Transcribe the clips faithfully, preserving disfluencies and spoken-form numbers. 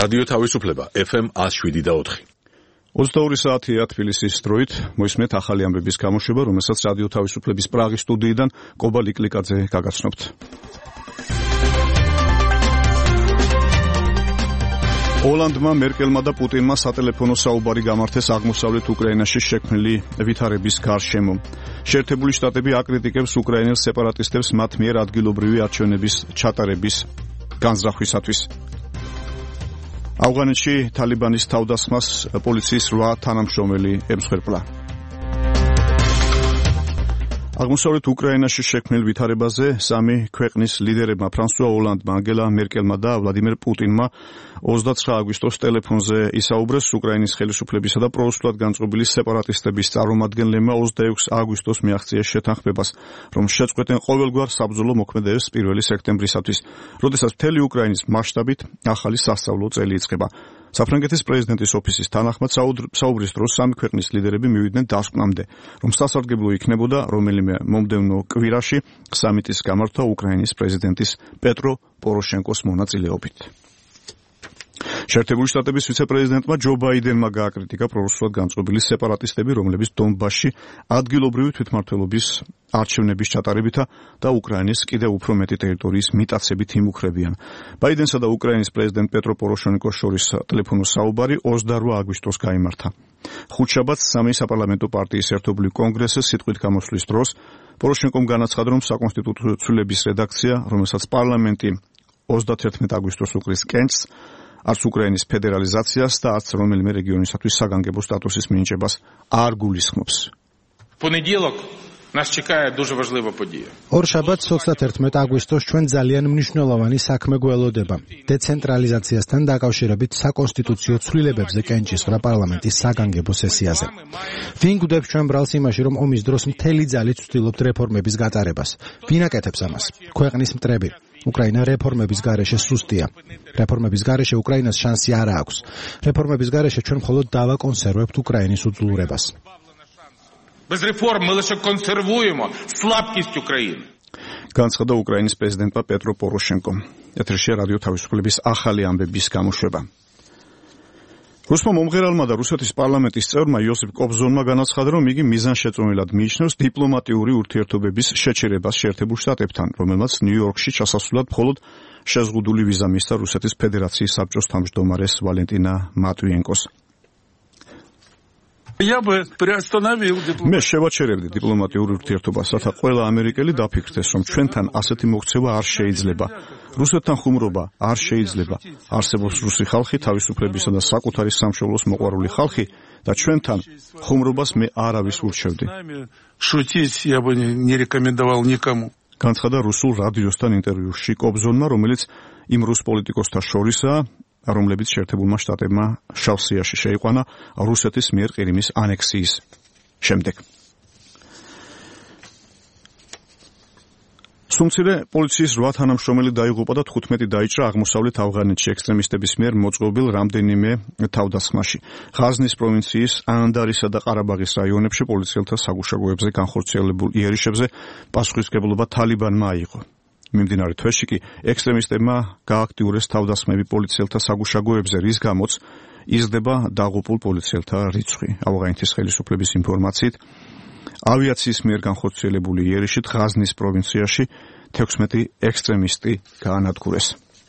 რადიო თავისუფლება ეფ ემ one oh seven და four. ოცდაორი საათია თბილისის დროით, მოისმენთ ახალი ამბების გამოშვება, რომელსაც რადიო თავისუფლების პრაღის სტუდიიდან კობა ლიკლიკაძე გაგაცნობთ. ოლანდმა, მერკელმა და პუტინმა სატელეფონო საუბარი გამართეს აღმოსავლეთ უკრაინაში შექმნილი ვითარების გარშემო. შეერთებული შტატები აკრიტიკებს უკრაინელ სეპარატისტებს მათ მიერ ადგილობრივი არჩევნების ჩატარების განზრახვისათვის. ავღანეთში თალიბანის თავდასხმას პოლიციის რვა თანამშრომელი ემსხვერპლა. აღმოსავლეთ უკრაინაში შექმნილ ვითარებაზე სამი ქვეყნის ლიდერებმა ფრანსუა ოლანდმა, ანგელა მერკელმა და ვლადიმერ პუტინმა ოცდაცხრა აგვისტოს ტელეფონზე ისაუბრეს უკრაინის ხელისუფლებისა და პრორუსულად განწყობილი სეპარატისტების წარმომადგენლებმა ოცდაექვსი აგვისტოს მიაღწიეს შეთანხმებას, რომ შეწყვეტენ ყოველგვარ საბრძოლო მოქმედებებს პირველი სექტემბრისათვის, როდესაც მთელი უკრაინის მასშტაბით ახალი სასწავლო წელი იწყება. საფრანგეთის პრეზიდენტის ოფისის თანახმად საუბრის დროს სამი ქვეყნის ლიდერები მივიდნენ დასკვნამდე, რომ სასარგებლო იქნებოდა რომელიმე მომდევნო კვირაში სამიტის გამართვა უკრაინის პრეზიდენტის პეტრო პოროშენკოს მონაწილეობით. შეერთებული შტატების ვიცე-პრეზიდენტმა ჯო ბაიდენმა გააკრიტიკა პრორუსულად განწყობილი სეპარატისტები, რომლებიც დონბასში ადგილობრივი თვითმმართველობის არჩევნების ჩატარებითა და უკრაინის კიდევ უფრო მეტი ტერიტორიის მიტაცებით იმუქრებიან. ბაიდენსა და უკრაინის პრეზიდენტ პეტრო პოროშენკოს შორის ტელეფონო საუბარი ოცდარვა აგვისტოს გაიმართა. ხუთშაბათს სამი საპარლამენტო პარტიის ერთობლივ კონგრესზე სიტყვით გამოსვლის დროს პოროშენკომ განაცხადა, რომ საკონსტიტუციო ცვლილების რედაქცია, რომელსაც პარლამენტი ოცდათერთმეტი აგვისტოს უკრის კენჭს, არც უკრაინის ფედერალიზაციას და არც რომელიმე რეგიონისათვის საგანგებო სტატუსის მინიჭებას არ გულისხმობს. Понеділок нас чекає дуже важлива подія. ორშაბათს ოცდათერთმეტი აგვისტოს ჩვენ ძალიან მნიშვნელოვანი საქმე გველოდება. დეცენტრალიზაციასთან დაკავშირებით საკონსტიტუციო ცვლილებებზე კენჭისყრა პარლამენტის საგანგებო სესიაზე. ვინ გვდებს ჩვენ ბრალს იმაში, რომ ომის დროს მთელი ძალით ვცდილობთ რეფორმების გატარებას? ვინ აკეთებს ამას? ქვეყნის მტრები. უკრაინა რეფორმების გარეშე სუსტია. რეფორმების გარეშე უკრაინას შანსი არ აქვს. რეფორმების გარეშე ჩვენ მხოლოდ დავაკონსერვებთ უკრაინის უძლურებას. Без реформ ми лише консервуємо слабкість України. განცხადა უკრაინის პრეზიდენტმა პეტრო პოროშენკომ. ეთერშია რადიო თავისუფლების ახალი ამბების გამოშვება. რუსმა მომღერალმა და რუსეთის პარლამენტის წევრმა იოსიფ კობზონმა განაცხადა, რომ იგი მიზანშეწონილად მიიჩნევს დიპლომატიური ურთიერთობების შეჩერებას შეერთებულ შტატებთან, რომელმაც ნიუ-იორკში ჩასასვლელად მხოლოდ შეზღუდული ვიზა მისცა რუსეთის ფედერაციის საბჭოს თავმჯდომარეს ვალენტინა მატვიენკოს. მე შევაჩერებდი დიპლომატიურ ურთიერთობას, რათა ყველა ამერიკელი დაფიქრდეს, რომ ჩვენთან ასეთი მოქცევა არ შეიძლება. რუსეთთან ხუმრობა არ შეიძლება. არსებობს რუსი ხალხი, თავისუფლებისა და საკუთარი სამშობლოს მოყვარული ხალხი და ჩვენთან ხუმრობას მე არავის ურჩევდი. განცხადა რუსულ რადიოსთან ინტერვიუში კობზონმა, რომელიც იმ რუს პოლიტიკოსთა შორისაა, რომლებიც შეერთებულმა შტატებმა შავსიაში შეიყვანა რუსეთის მიერ ყირიმის ანექსიის შემდეგ. სუმცირე პოლიციის რვა თანამშრომელი დაიღუპა და თხუთმეტი დაიჭრა აღმოსავლეთ ავღანეთში ექსტრემისტების მიერ მოწყობილ რამდენიმე თავდასხმაში. ღაზნის პროვინციის ანდარისა და ყარაბაღის რაიონებში პოლიციელთა საგუშაგოებზე განხორციელებულ იერიშებზე პასუხისმგებლობა თალიბანმა აიღო. მიმდინარე თვეში კი ექსტრემისტებმა გააქტიურეს თავდასხმები პოლიციელთა საგუშაგოებზე, რის გამოც იზრდება დაღუპულ პოლიციელთა რიცხვი. ავღანეთის ხელისუფლების ინფორმაციით, ავიაციის მიერ განხორციელებული იერიშით ღაზნის პროვინციაში თექვსმეტი ექსტრემისტი გაანადგურეს.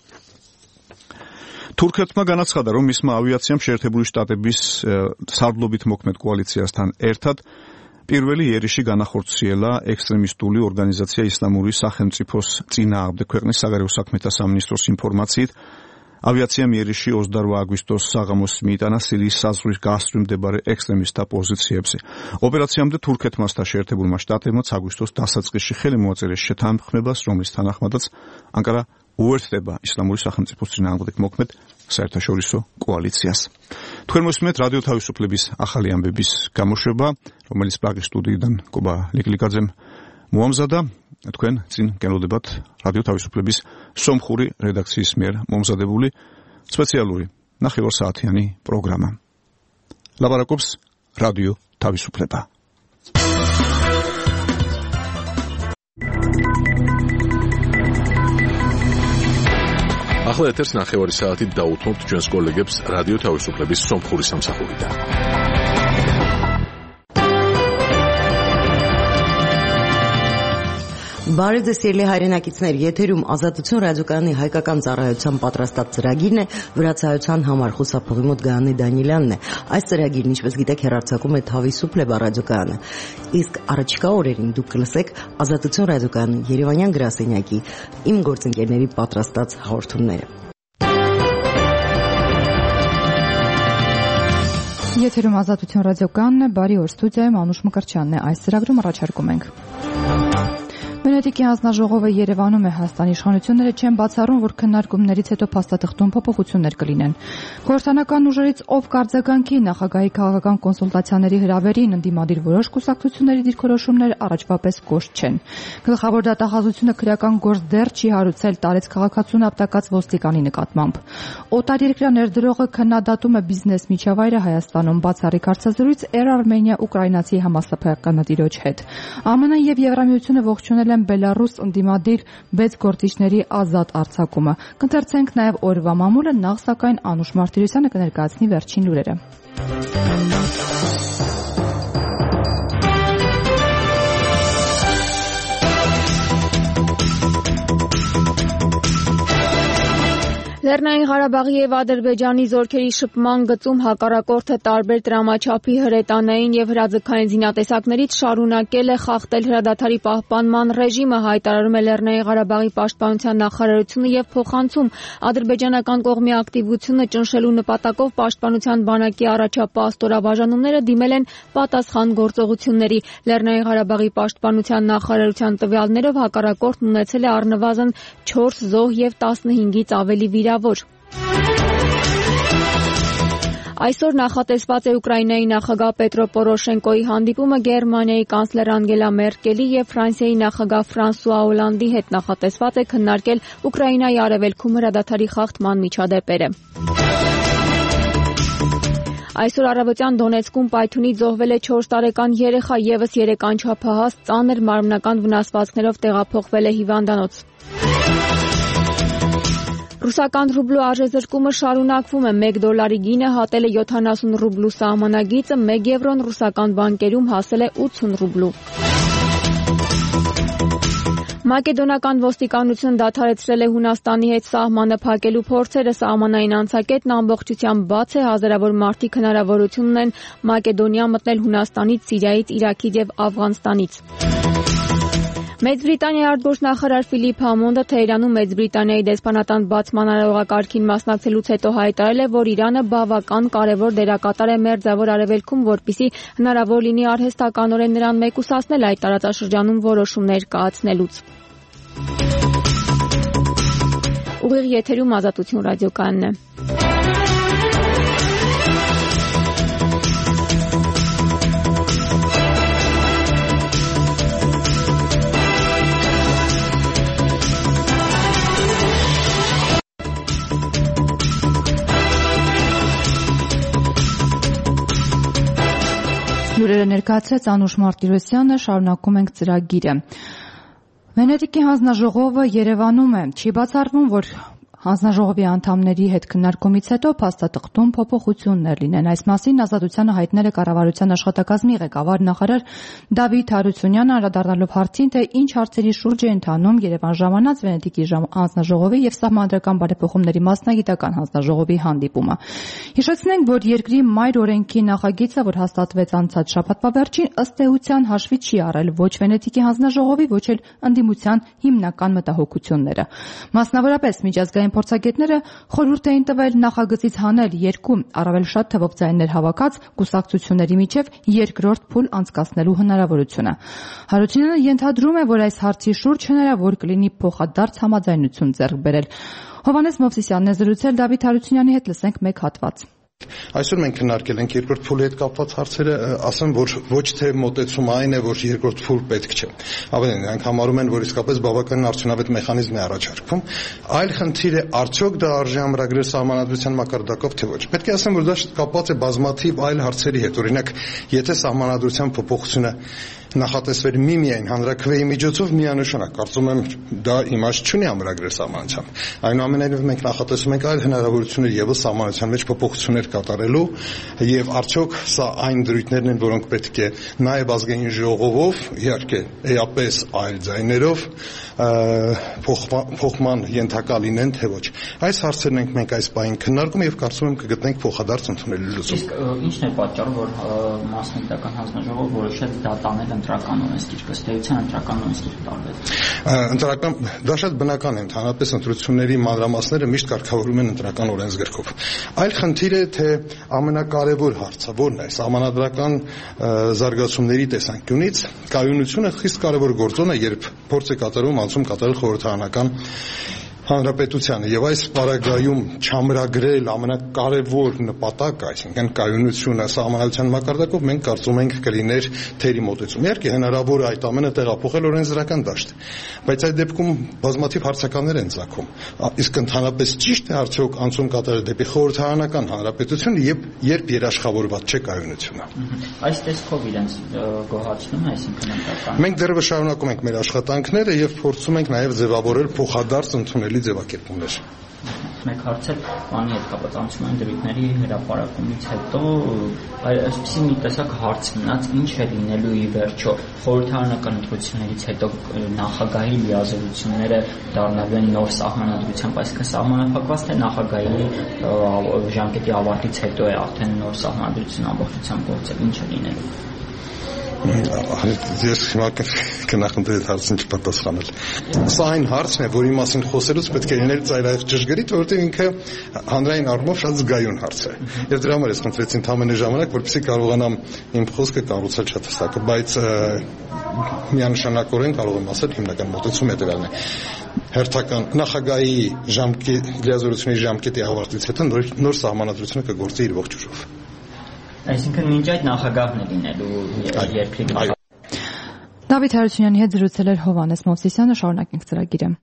თურქეთმა განაცხადა, რომ მისმა ავიაციამ შეერთებული შტატების სარდლობით მოქმედ კოალიციასთან ერთად პირველი იერიში განახორციელა ექსტრემისტული ორგანიზაცია ისლამური სახელმწიფოს წინააღმდეგ. ქვეყნის საგარეო საქმეთა სამინისტროს ინფორმაციით, ავიაციამ იერიში ოცდარვა აგვისტოს საღამოს მიიტანა სირიის საზღვრის გასწვრივ მდებარე ექსტრემისტთა პოზიციებზე. ოპერაციამდე თურქეთმა და შეერთებულმა შტატებმა აგვისტოს დასაწყისში ხელი მოაწერეს შეთანხმებას, რომლის თანახმადაც ანკარა უერთდება ისლამური სახელმწიფოს წინააღმდეგ მოქმედ საერთაშორისო კოალიციას. თქვენ მოსმენთ რადიო თავისუფლების ახალი ამბების გამოშვება, რომელიც პრაღის სტუდიიდან კობა ლიკლიკაძემ მოამზადა. თქვენ წინ გელოდებათ რადიო თავისუფლების სომხური რედაქციის მიერ მომზადებული სპეციალური ნახევარსაათიანი პროგრამა. ლაპარაკობს რადიო თავისუფლება. ახლა ეთერს ნახევარი საათით დაუთმობთ ჩვენს კოლეგებს რადიო თავისუფლების სომხური სამსახურიდან. Բարև ձեզ սիրելի հայրենակիցներ, եթերում Ազատություն ռադիոկայանի հայկական ծառայության պատրաստած ծրագիրն է, վրացայության համար խուսափողի մոտ Գայանե Դանիելյանն է։ Այս ծրագիրն, ինչպես գիտեք, հեռարձակում է Թավիսուփլեբա ռադիոկայանը։ Իսկ առաջիկա օրերին դուք կլսեք Ազատություն ռադիոկայանի Երևանյան գրասենյակի իմ գործընկերների պատրաստած հաղորդումները։ Եթերում Ազատություն ռադիոկայանն է, բարի օր, ստուդիայում Անուշ Մկրտչյանն է։ Այս ծրագրում առաջարկում ենք. Վենետիկի հանձնաժողովը Երևանում է, Հայաստանի իշխանությունները չեն բացառում, որ քննարկումներից հետո փաստաթղթում փոփոխություններ կլինեն։ Խորհրդանական ուժերից ով կարձագանքի նախագահի քաղաքական կոնսուլտացիաների հրավերին ընդդիմադիր որոշ կուսակցությունների դիրքորոշումներ առաջվա պես կոշտ չեն։ Գլխավոր դատախազությունը քրեական գործ դեռ չի հարուցել տարեց քաղաքացուն ապտակած ոստիկանի նկատմամբ։ Օտարերկրյա ներդրողը քննադատում է բիզնես միջավայրը Հայաստանում, բացառիկ հարցազրույց Air Armenia ուկրաինացի համասփականատիրոջ հետ։ ԱՄՆ-ն եւ Եվրամիությունը ողջունել են Բելարուս ընդդիմադիր վեց գործիչների ազատ արձակումը։ Կընթերցենք նաև օրվա մամուլը, նախ սակայն Անուշ Մարտիրոսյանը կներկայացնի վերջին լուրերը։ Լեռնային Ղարաբաղի եւ Ադրբեջանի զորքերի շփման գծում հակառակորդը տարբեր տրամաչափի հրետանային եւ հրաձգային զինատեսակներից շարունակել է խախտել հրադադարի պահպանման ռեժիմը, հայտարարում է Լեռնային Ղարաբաղի պաշտպանության նախարարությունը եւ փոխանցում ադրբեջանական կողմի ակտիվությունը ճնշելու նպատակով պաշտպանության բանակի առաջապահ ստորաբաժանումները դիմել են պատասխան գործողությունների։ Լեռնային Ղարաբաղի պաշտպանության նախարարության տվյալներով հակառակորդն ունեցել է առնվազն չորս զոհ եւ տասնհինգից ավելի վիրավորված։ Այսօր նախատեսված է Ուկրաինայի նախագահ Պետրո Պորոշենկոյի հանդիպումը Գերմանիայի կանցլեր Անգելա Մերկելի եւ Ֆրանսիայի նախագահ Ֆրանսուଆ Օլանդի հետ նախատեսված է քննարկել Ուկրաինայի արևելքում հրադադարի խախտման միջադեպերը։ Այսօր առավոտյան Դոնեցկում պայթյունից զոհվել է չորս տարեկան երեխա, եւս երեք անչափահաս ծանր մարմնական վնասվածքներով տեղափոխվել է հիվանդանոց։ Ռուսական ռուբլու արժեզրկումը շարունակվում է, մեկ դոլարի գինը հատել է յոթանասուն ռուբլու սահմանագիծը, մեկ եվրոն ռուսական բանկերում հասել է ութսուն ռուբլու։ Մակեդոնական ոստիկանությունը դադարեցրել է Հունաստանի հետ սահմանը փակելու փորձերը, սահմանային անցակետն ամբողջությամբ բաց է, հազարավոր մարդիկ հնարավորություն ունեն Մակեդոնիա մտնել Հունաստանից, Սիրիայից, Իրաքից եւ Աֆղանստանից։ Մեծ Բրիտանիայի արտգործնախարար Ֆիլիպ Համոնդը Թեհրանում Մեծ Բրիտանիայի դեսպանատան բացման արարողակարգին մասնակցելուց հետո հայտարարել է, որ Իրանը բավական կարևոր դերակատար է Մերձավոր Արևելքում, որպեսզի հնարավոր լինի արհեստականորեն նրան մեկուսացնել այդ տարածաշրջանում որոշումներ կայացնելուց։ Ուղիղ եթերում Ազատություն ռադիոկայանն է։ Լուրերը ներկայացրեց Անուշ Մարտիրոսյանը, շարունակում ենք ծրագիրը։ Վենետիկի հանձնաժողովը Երևանում է, չի բացառվում, որ հանձնաժողովի անդամների հետ քննարկումից հետո փաստաթղթում փոփոխություններ լինեն։ Այս մասին Ազատությանը հայտնել է կառավարության աշխատակազմի ղեկավար նախարար Դավիթ Հարությունյանը, անդրադառնալով հարցին, թե ինչ հարցերի շուրջ է ընթանում Երևան ժամանած Վենետիկի հանձնաժողովի եւ Սահմանադրական բարեփոխումների մասնագիտական հանձնաժողովի հանդիպումը։ Հիշեցնենք, որ երկրի մայր օրենքի նախագիծը, որ հաստատվեց անցած շաբաթվա վերջին, ըստ էության հաշվի չի առել ոչ Վենետիկի հանձնաժողովի, ոչ էլ ընդդիմության հիմնական մտահոգությունները։ Մասնավորապես միջազգային փորձագետները խորհուրդ էին տվել նախագծից հանել երկու առավել շատ թվով ձայներ հավաքած կուսակցությունների միջև երկրորդ փուլ անցկացնելու հնարավորությունը։ Հարությունյանը ենթադրում է, որ այս հարցի շուրջ հնարավոր կլինի փոխադարձ համաձայնություն ձեռք բերել։ Հովհաննես Մովսիսյանն է զրուցել Դավիթ Հարությունյանի հետ, լսենք մեկ հատված։ Այսօր մենք քննարկել ենք երկրորդ փուլի հետ կապված հարցերը, ասեմ, որ ոչ թե մոտեցումը այն է, որ երկրորդ փուլ պետք չէ։ Ավելին, նրանք համարում են, որ իսկապես բավականին արդյունավետ մեխանիզմ է առաջարկվում։ Այլ խնդիր է, արդյոք դա արժի ամրագրել սահմանադրության մակարդակով, թե ոչ։ Պետք է ասեմ, որ դա կապված է բազմաթիվ այլ հարցերի հետ։ Օրինակ, եթե սահմանադրության փոփոխությունը նախատեսվեր միմիայն հանրաքվեի միջոցով միանշանակ, կարծում եմ դա իմաստ չունի ամրագրել սահմանությամբ։ Այնուամենայնիվ մենք նախատեսում ենք այլ հնարավորություններ եւս սահմանության մեջ փոփոխություններ կատարելու եւ արդյոք սա այն դրույթներն են, որոնք պետք է նաեւ ազգային ժողովով, իհարկե էապես այլ ձայներով փոխման ենթակա լինեն, թե ոչ։ Այս հարցերն ենք մենք այս բային քննարկում եւ կարծում եմ կգտնենք փոխադարձ ընդունելի լուծում։ Իսկ ի՞նչն է պատճառը, որ մասնագիտական հանձնաժողովը որոշեց դատանել ընտրական օրենսգիրքը, ըստ էության ընտրական օրենսգիրքը տարվեց։ Ընտրական դա շատ բնական է, ընդհանրապես ընտրությունների մանրամասները միշտ կարգավորում են ընտրական օրենսգրքով։ Այլ խնդիր է, թե ամենակարևոր հարցը որն է, սահմանադրական զարգացումների տեսանկյունից կայունությունը խիստ կարևոր գործոն է, երբ փորձ է կատարում անցում կատարել խորհրդարանական հանրապետությանը եւ այս պարագայում չամրագրել ամենակարևոր նպատակը, այսինքն կայունությունը սահմանադրության մակարդակով մենք կարծում ենք կլիներ թերի մոտեցում։ Իհարկե հնարավոր է այդ ամենը տեղափոխել օրենսդրական դաշտ, բայց այդ դեպքում բազմաթիվ հարցականներ են ծագում։ Իսկ ընդհանրապես ճիշտ է արդյոք անցում կատարել դեպի խորհրդարանական հանրապետություն, երբ երաշխավորված չէ կայունությունը։ Այս տեսքով իրենց գոհացնում է, այսինքն ընտրական։ Մենք դեռևս շարունակում ենք մեր աշխատանքները եւ փորձում ենք նաեւ ձևավորել փոխադարձ ընդունելի ձևակերպումներ։ Մեկ հարց է բանի հետ կապված անցումային դրույթների հրապարակումից հետո այսպեսի մի տեսակ հարց մնաց, ինչ է լինելու ի վերջո խորհրդարանական ընտրություններից հետո նախագահի լիազորությունները դառնալու են նոր սահմանադրությամբ, այսինքն սահմանափակված թե նախագահի ժամկետի ավարտից հետո է արդեն նոր սահմանադրություն ամբողջությամբ գործել, ինչ է լինելու։ Ես հիմա կնախընտրեի այդ հարցին չպատասխանել։ Սա այն հարցն է, որի մասին խոսելուց պետք է լինել ծայրահեղ ճշգրիտ, որովհետև ինքը հանրային առումով շատ զգայուն հարց է։ Եվ դրա համար ես խնդրեցի ընդամենը ժամանակ, որպեսզի կարողանամ իմ խոսքը կառուցել շատ հստակ, բայց միանշանակորեն կարող եմ ասել հիմնական մոտեցումը հետևյալն է։ Հերթական նախագահի ժամկետ լիազորությունների ժամկետի ավարտից հետո նոր սահմանադրությունը կգործի իր ողջ ուժով։ Այսինքն մինչ այդ նախագահն է լինելու երկրի գլխավոր։ Դավիթ Հարությունյանի հետ զրուցել էր Հովհաննես Մովսիսյանը, շարունակենք ծրագիրը։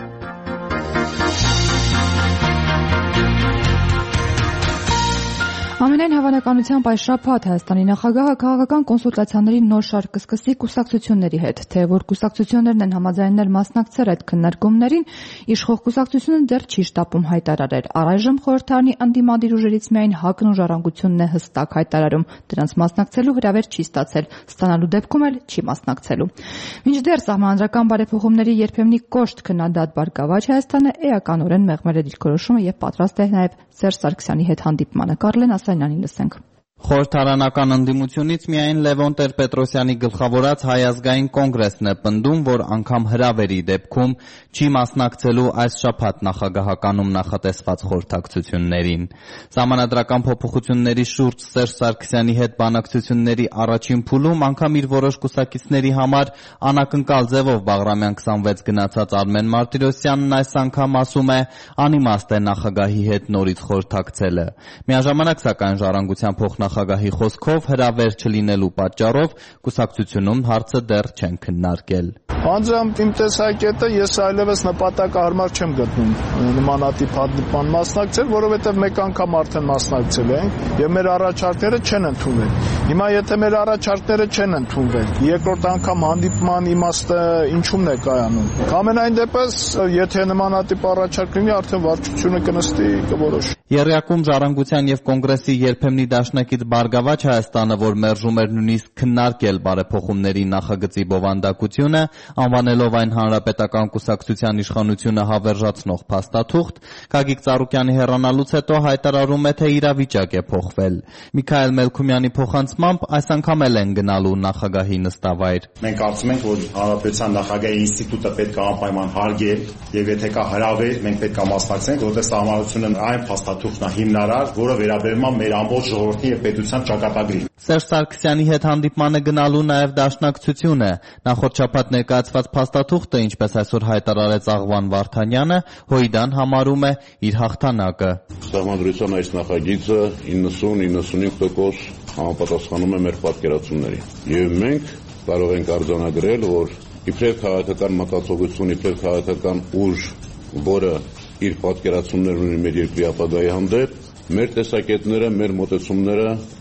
Ամենայն հավանականությամբ այս շաբաթ Հայաստանի նախագահը քաղաքական կոնսուլտացիաների նոր շարք կսկսի կուսակցությունների հետ, թե որ կուսակցություններն են համաձայնել մասնակցել այդ քննարկումներին, իշխող կուսակցությունը դեռ չի շտապում հայտարարել։ Առայժմ խորհրդարանի անդիմադիր ուժերից միայն ՀԱԿ-ն ու Ժառանգությունն է հստակ հայտարարում, դրանց մասնակցելու հրավեր չի ստացել, ստանալու դեպքում էլ չի մասնակցելու։ Մինչդեռ սահմանադրական բարեփոխումների երբեմնի կոշտ քննադատ Բարգավաճ Հայաստանը էականորեն մեղմել է դիրքորոշումը եւ պատրաստ է նաեւ Սերժ Սարգսյանի հետ հանդիպմանը։ Կարլեն Ասանյանին լսենք։ Խորհրդարանական ընդդիմությունից միայն Լևոն Տեր-Պետրոսյանի գլխավորած Հայ ազգային կոնգրեսն է պնդում, որ անգամ հրավերի դեպքում չի մասնակցելու այս շաբաթ նախագահականում նախատեսված խորհրդակցություններին։ Սահմանադրական փոփոխությունների շուրջ Սերժ Սարգսյանի հետ բանակցությունների առաջին փուլում անգամ իր որոշ կուսակիցների համար անակնկալ ձևով Բաղրամյան քսանվեց գնացած Արմեն Մարտիրոսյանն այս անգամ ասում է անիմաստ է նախագահի հետ նորից խորհրդակցելը։ Միաժամանակ սակայն Ժառանգության փոխնախագահ նախագահի խոսքով հրավեր չլինելու պատճառով կուսակցությունում հարցը դեռ չեն քննարկել։ Անձամբ իմ տեսակետը ես այլևս նպատակահարմար չեմ գտնում նմանատիպ հանդիպման մասնակցել, որովհետև մեկ անգամ արդեն մասնակցել ենք եւ մեր առաջարկները չեն ընդունվել։ Հիմա եթե մեր առաջարկները չեն ընդունվել, երկրորդ անգամ հանդիպման իմաստը ինչու՞մն է կայանում։ Ամենայն դեպս, եթե նմանատիպ առաջարկ լինի, արդեն վարչությունը կնստի կորոշի։ Եռյակում Ժառանգության եւ Կոնգրեսի երբեմնի դաշնակից Բարգավաճ Հայաստանը, որ մերժում էր նույնիսկ քննարկել բարեփոխումների նախագծի բովանդակությունը, անվանելով այն հանրապետական կուսակցության իշխանությունը հավերժացնող փաստաթուղթ, Գագիկ Ծառուկյանի հեռանալուց հետո հայտարարում է, թե իրավիճակ է փոխվել։ Միքայել Մելքումյանի փոխանցմամբ այս անգամ էլ են գնալու նախագահի նստավայր։ Մենք կարծում ենք, որ հանրապետության նախագահի ինստիտուտը պետք է անպայման հարգել եւ եթե կա հրավեր, մենք պետք է մասնակցենք, որտեղ սահմանությունը այն փաստաթուղթն է հիմնարար, որը վերաբերում է մեր ամբողջ ժողովրդի եւ պետության ճակատագրին։ Սերժ Սարգսյանի հետ հանդիպմանը գնալու նաև դաշնակցություն է։ Նախորդ շաբաթ ներկայացված փաստաթուղթը, ինչպես այսօր հայտարարեց Աղվան Վարդանյանը, Հույդան համարում է իր հաղթանակը։ Սահմանադրության այս նախագիծը իննսուն իննսունհինգ տոկոս համապատասխանում է մեր պատկերացումներին։ Եվ մենք կարող ենք արձանագրել, որ իբրև քաղաքական մտածողություն, իբրև քաղաքական ուժ, որը իր պատկերացումներն ունի մեր երկրի ապագայի հանդեպ, մեր տեսակետները, մեր մոտեցումները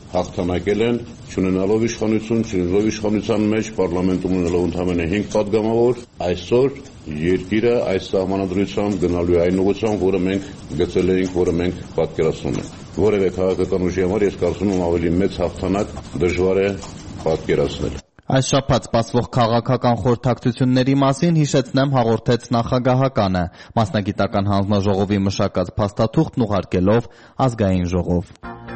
հաղթանակել են, չունենալով իշխանություն, չունենալով իշխանության մեջ պարլամենտում ունենալով ընդամենը հինգ պատգամավոր, այսօր երկիրը այս սահմանադրությամբ գնալու է այն ուղղությամբ, որը մենք գծել էինք, որը մենք պատկերացնում ենք։ Որևէ քաղաքական ուժի համար ես կարծում եմ ավելի մեծ հաղթանակ դժվար է պատկերացնել։ Այս շաբաթ սպասվող քաղաքական խորհրդակցությունների մասին հիշեցնեմ հաղորդեց նախագահականը, մասնագիտական հանձնաժողովի մշակած փաստաթուղթն ուղարկելով ազգային ժողով։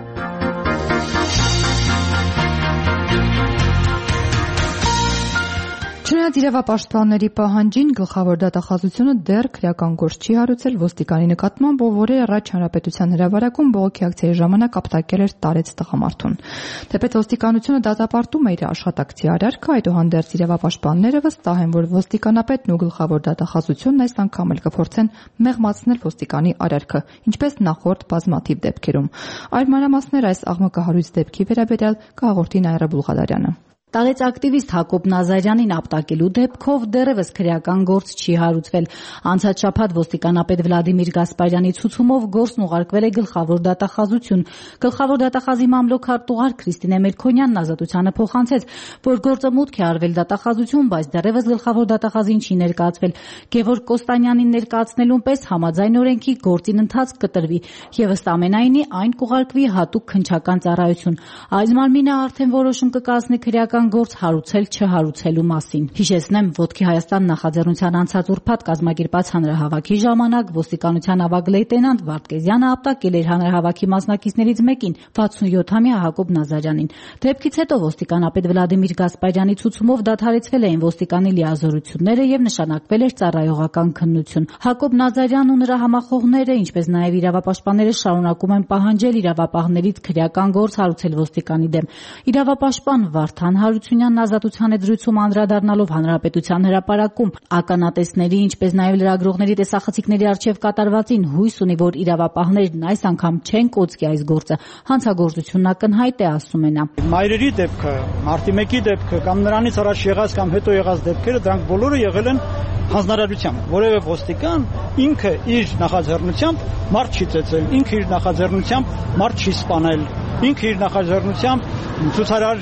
Չնայած իրավապաշտպանների պահանջին, գլխավոր դատախազությունը դեռ քրեական գործ չի հարուցել ոստիկանի նկատմամբ, ով օրեր առաջ հանրապետության հրապարակում բողոքի ակցիայի ժամանակ ապտակել էր տարեց տղամարդուն։ Թեպետ ոստիկանությունը դատապարտում է իր աշխատակցի արարքը, այդուհանդերձ իրավապաշտպանները վստահ են, որ ոստիկանապետն ու գլխավոր դատախազությունն այս անգամ էլ կփորձեն մեղմացնել ոստիկանի արարքը, ինչպես նախորդ բազմաթիվ դեպքերում։ Այլ մանրամասներ այս աղմկահարույց դեպքի վերաբերյալ կհաղորդի Նաիրա Բուլղարյանը։ Տարեց ակտիվիստ Հակոբ Նազարյանին ապտակելու դեպքով դեռևս քրեական գործ չի հարուցվել։ Անցած շաբաթ ոստիկանապետ Վլադիմիր Գասպարյանի ցուցումով գործն ուղարկվել է գլխավոր դատախազություն։ Գլխավոր դատախազի մամլոքարտուղար Քրիստինե Մելքոնյանն ազատությանը փոխանցեց, որ գործը մուտք է արվել դատախազություն, բայց դեռևս գլխավոր դատախազին չի ներկայացվել։ Գևորգ Կոստանյանին ներկայացնելուն պես համաձայն օրենքի գործին ընթացք կտրվի եւ ըստ ամենայնի այն կուղարկվի հատուկ քննչական ծառայություն։ Այս մարմինը արդեն որոշում կկայացնի քրեական գործ հարուցել չհարուցելու մասին։ Հիշեցնեմ, Ոտքի Հայաստան նախաձեռնության անցած ուրբաթ կազմակերպած հանրահավաքի ժամանակ ոստիկանության ավագ լեյտենանտ Վարդգեզյանը ապտակել էր հանրահավաքի մասնակիցներից մեկին, վաթսունյոթամյա Հակոբ Նազարյանին։ Դեպքից հետո ոստիկանապետ Վլադիմիր Գասպարյանի ցուցումով դադարեցվել էին ոստիկանի լիազորությունները եւ նշանակվել էր ծառայողական քննություն։ Հակոբ Նազարյանն ու նրա համախոհները, ինչպես նաեւ իրավապաշտպանները շարունակում են պահանջել իրավապահներից քրեական գործ հարուցել ոստիկանի դեմ։ Իրավապաշտպան Վարդան Հարությունյանն ազատության հետ զրույցում անդրադառնալով հանրապետության հրապարակում ականատեսների, ինչպես նաև լրագրողների տեսախցիկների առջև կատարվածին հույս ունի, որ իրավապահներն այս անգամ չեն կոծկի այս գործը։ Հանցագործությունն ակնհայտ է, ասում է նա։ Մայրերի դեպքը, մարտի մեկի դեպքը կամ նրանից առաջ եղած կամ հետո եղած դեպքերը, դրանք բոլորը եղել են հանձնարարությամբ։ Որևէ ոստիկան ինքը իր նախաձեռնությամբ մարդ չի ծեծել, ինքը իր նախաձեռնությամբ մարդ չի սպանել, ինքը իր նախաձեռնությամբ ցուցարար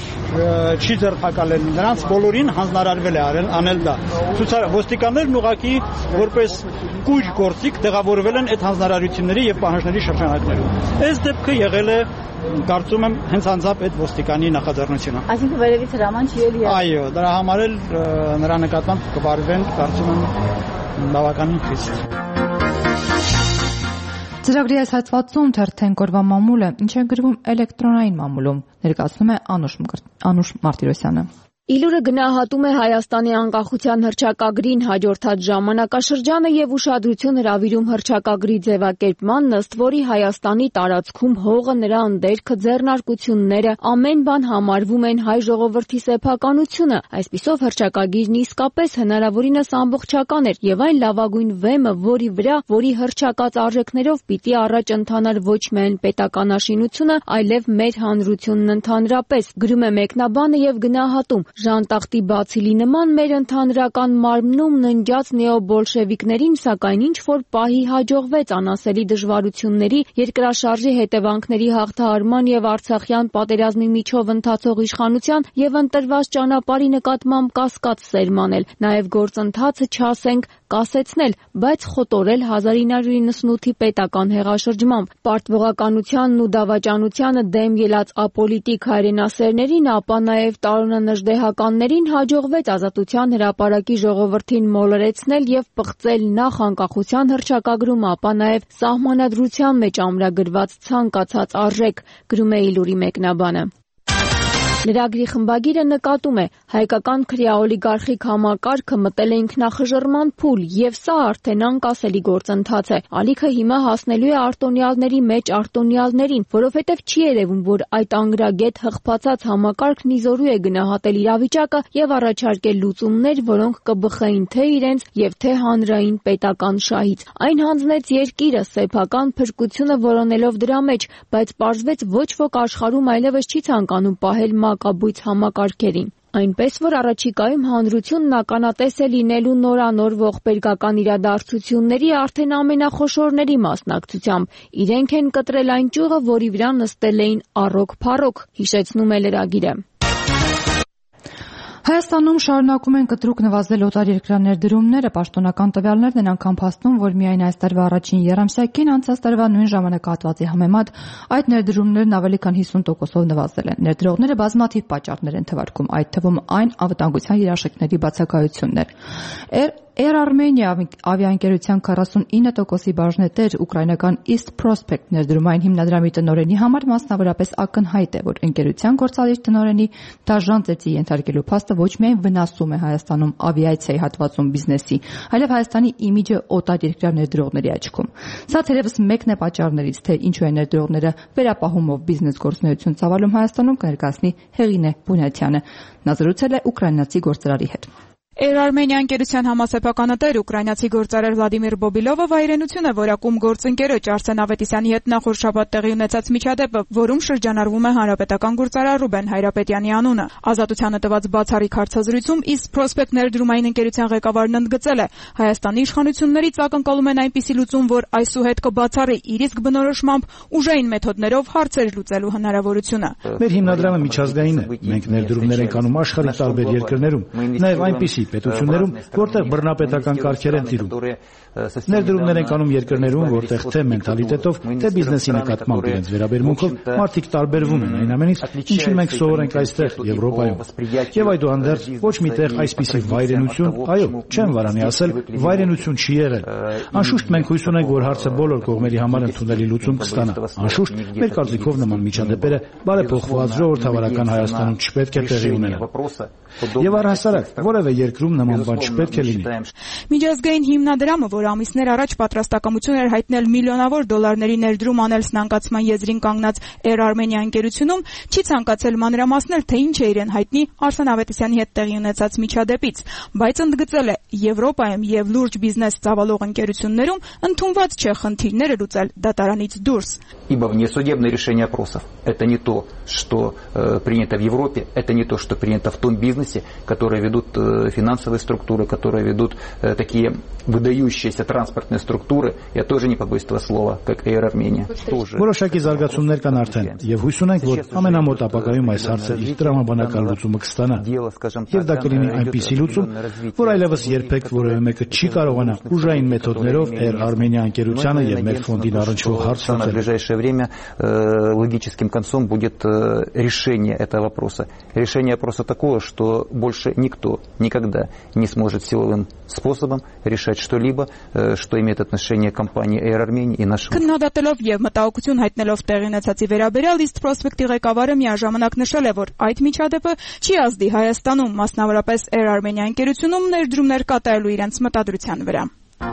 չի ձերբակալել, նրանց բոլորին հանձնարարվել է անել դա։ Ոստիկաններն ուղղակի որպես կույր գործիք տեղավորվել են այդ հանձնարարությունների եւ պահանջների շրջանակներում։ Այս դեպքը եղել է, կարծում եմ, հենց անձամբ այդ ոստիկանի նախաձեռնությունը։ Այսինքն վերևից հրաման չի ելի։ Այո, դրա համար էլ նրա նկատմամբ կվարվեն, կարծում եմ, բավականին խիստ։ Ծրագրի այս հատվածում թերթենք օրվա մամուլը, ինչ է գրվում էլեկտրոնային մամուլում, ներկայացնում է Անուշ Մարտիրոսյանը։ Իլուրը գնահատում է Հայաստանի անկախության հռչակագրին հաջորդած ժամանակաշրջանը եւ ուշադրություն հրավիրում հռչակագրի ձևակերպմանն, ըստ որի Հայաստանի տարածքում հողը, նրա ընդերքը, ձեռնարկությունները, ամեն բան համարվում են հայ ժողովրդի սեփականությունը։ Այսպիսով հռչակագիրն իսկապես հնարավորինս ամբողջական էր եւ այն լավագույն վեմը, որի վրա, որի հռչակած արժեքներով պիտի առաջ ընթանար ոչ միայն պետականաշինությունը, այլև մեր հանրությունն ընդհանրապես, գրում է մեկնաբանը եւ գնահատում։ Ժանտախտի բացիլի նման մեր ընդհանրական մարմնում ննջած նեոբոլշևիկներին, սակայն ինչ-որ պահի հաջողվեց անասելի դժվարությունների, երկրաշարժի հետևանքների հաղթահարման եւ Արցախյան պատերազմի միջով ընթացող իշխանության եւ ընտրված ճանապարհի նկատմամբ կասկած սերմանել, նաեւ գործընթացը չասենք կասեցնել, բայց խոտորել հազար ինը հարյուր իննսունութի պետական հեղաշրջմամբ։ Պարտվողականությանն ու դավաճանությանը դեմ ելած ապոլիտիկ հայրենասերներին, ապա նաեւ տարոնանժդեհականներին հաջողվեց Ազատության հրապարակի ժողովրդին մոլորեցնել եւ պղծել նախ անկախության հռչակագրում, ապա նաեւ սահմանադրության մեջ ամրագրված ցանկացած արժեք, գրում է Իլուրի մեկնաբանը։ Լրագրի խմբագիրը նկատում է, հայկական քրեաօլիգարխիկ համակարգը մտել է ինքնախժռման փուլ եւ սա արդեն անկասելի գործընթաց է։ Ալիքը հիմա հասնելու է արտոնյալների մեջ արտոնյալներին, որովհետեւ չի երևում, որ այդ անգրագետ հղբացած համակարգն իզորու է գնահատել իրավիճակը եւ առաջարկել լուծումներ, որոնք կբխեին թե իրենց եւ թե հանրային պետական շահից։ Այն հանձնեց երկիրը սեփական փրկությունը որոնելով դրա մեջ, բայց պարզվեց ոչ ոք աշխարհում այլևս չի ցանկանում պահել մակաբույծ համակարգերին։ Այնպես, որ առաջիկայում հանրությունն ականատես է լինելու նորանոր ողբերգական իրադարձությունների արդեն ամենախոշորների մասնակցությամբ։ Իրենք են կտրել այն ճյուղը, որի վրա նստել էին առօգ-փառօգ, հիշեցնում է լրագիրը։ Հայաստանում շարունակում են կտրուկ նվազել օտարերկրյա ներդրումները, պաշտոնական տվյալներն են անգամ փաստում, որ միայն այս տարվա առաջին եռամսյակին անցած տարվա նույն ժամանակահատվածի համեմատ այդ ներդրումներն ավելի քան հիսուն տոկոսով նվազել են։ Ներդրողները բազմաթիվ պատճառներ են թվարկում, այդ թվում այն անվտանգության երաշխիքների բացակայությունն էր։ Air Armenia ավիաընկերության քառասունինը տոկոսի բաժնետեր ուկրաինական East Prospect ներդրումային հիմնադրամի տնօրենի համար մասնավորապես ակնհայտ է, որ ընկերության գործադիր տնօրենի դաժան ծեծի ենթարկելու փաստը ոչ միայն վնասում է Հայաստանում ավիացիայի հատվածում բիզնեսի, այլև Հայաստանի իմիջը օտարերկրյա ներդրողների աչքում։ Սա թերևս մեկն է պատճառներից, թե ինչու են ներդրողները վերապահումով բիզնես գործունեություն ծավալում Հայաստանում, կներկայացնի Հեղինե Բունյաթյանը։ Նա զրուցել է ուկրաինացի գործարարի հետ։ Air Armenia ընկերության համասեփականատեր ուկրաինացի գործարար Վլադիմիր Բոբիլովը վայրենություն է որակում գործընկերոջ Արսեն Ավետիսյանի հետ նախորդ շաբաթ տեղի ունեցած միջադեպը, որում շրջանառվում է հանրապետական գործարար Ռուբեն Հայրապետյանի անունը։ Ազատությանը տված բացառիկ հարցազրույցում East Prospect ներդրումային ընկերության ղեկավարն ընդգծել է, Հայաստանի իշխանություններից ակնկալում են այնպիսի լուծում, որ այսուհետ կբացառի իր իսկ բնորոշմամբ ուժային մեթոդներով հարցեր լուծելու հնարավորությունը։ Մեր հիմնադրամը միջազգային է։ Մենք ներդրումներ ենք անում աշխարհի տարբեր երկրներում, նաև այնպիսի պետություններում, որտեղ բռնապետական կարգեր են տիրում։ Ներդրումներ են անում երկրներում, որտեղ թե մենթալիտետով, թե բիզնեսի նկատմամբ իրենց վերաբերմունքով մարդիկ տարբերվում են այն ամենից, ինչին մենք սովոր ենք այստեղ Եվրոպայում։ Եվ այդուհանդերձ ոչ միտեղ այսպիսի վայրենություն, այո, չեմ վարանի ասել, վայրենություն չի եղել։ Անշուշտ մենք հույս ունենք, որ հարցը բոլոր կողմերի համար ընդունելի լուծում կստանա։ Անշուշտ մեր կարծիքով նման միջադեպերը բարեփոխված ժողովրդավարական Հայաստանում չպետք է տեղի ունենան։ Եվ առհասարակ որևէ երկրում նման բան չպետք է լինի։ Միջազգային հիմնադրամը, որ ամիսներ առաջ պատրաստակամություն էր հայտնել միլիոնավոր դոլարների ներդրում անել սնանկացման եզրին կանգնած Air Armenia ընկերությունում, չի ցանկացել մանրամասնել, թե ինչ է իրեն հայտնի Արսեն Ավետիսյանի հետ տեղի ունեցած միջադեպից, բայց ընդգծել է, Եվրոպայում եւ լուրջ բիզնես ծավալող ընկերություններում ընդունված չէ խնդիրները լուծել դատարանից դուրս։ Ибо внесудебное решение опросов это не то, что э, принято в Европе, это не то, что принято в том бизнесе, которые ведут э, финансовые структуры, которые ведут э, такие выдающиеся транспортные структуры. Я тоже не побоюсь этого слова, как Air Armenia. Որոշակի զարգացումներ կան արդեն, եւ հույս ունենք, որ ամենամոտ ապագայում այս հարցը իր տրամաբանական լուծումը կստանա։ Եվ դա կլինի այնպիսի луцում, որ այլևս երբեք որևէ մեկը չի կարողանա ուժային մեթոդներով Air Armenia ընկերությանը եւ մեր ֆոնդին առնչվող հարց լուծել։ время э, логическим концом будет э, решение этого вопроса. Решение вопроса такое, что больше никто никогда не сможет силовым способом решать что-либо, э, что имеет отношение к компании Air Armenia и нашему. Քննադատելով եւ մտահոգություն հայտնելով տեղի ունեցածի վերաբերյալ East Prospect-ի ղեկավարը միաժամանակ նշել է, որ այդ միջադեպը չի ազդի Հայաստանում, մասնավորապես Air Armenia ընկերությունում ներդրումներ կատարելու իրենց մտադրության վրա։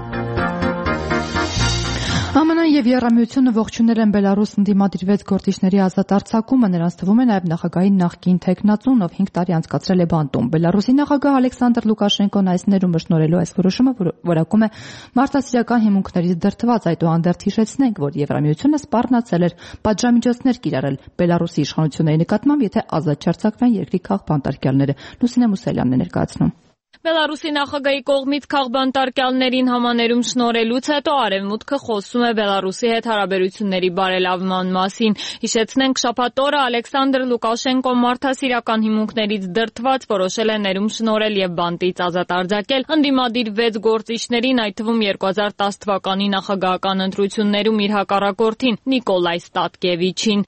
ԱՄՆ եւ Եվրամիությունը ողջունել են Բելարուս ընդդիմադիրվեց գործիչների ազատ արձակումը, նրանց թվում է նաեւ նախագահի նախկին թեկնածուն, ով հինգ տարի անցկացրել է բանտում։ Բելարուսի նախագահ Ալեքսանդր Լուկաշենկոն այս ներումը շնորհելու այս որոշումը որակում է մարդասիրական հիմունքներից դրդված, այդուհանդերձ հիշեցնենք, որ Եվրամիությունը սպառնացել էր պատժամիջոցներ կիրառել Բելարուսի իշխանությունների նկատմամբ, եթե ազատ չարձակվեն երկրի քաղբանտարկյալները։ Լուսինե Մուսելյանն է ներկայացնում։ Բելարուսի նախագահի կողմից քաղբանտարկյալներին համաներում շնորհելուց հետո Արևմուտքը խոսում է Բելարուսի հետ հարաբերությունների բարելավման մասին։ Հիշեցնենք, շաբաթ օրը Ալեքսանդր Լուկաշենկոն մարդասիրական հիմունքներից դրդված որոշել է ներում շնորհել եւ բանտից ազատ արձակել ընդդիմադիր վեց գործիչներին, այդ թվում երկու հազար տասը թվականի նախագահական ընտրություններում իր հակառակորդին Նիկոլայ Ստատկևիչին։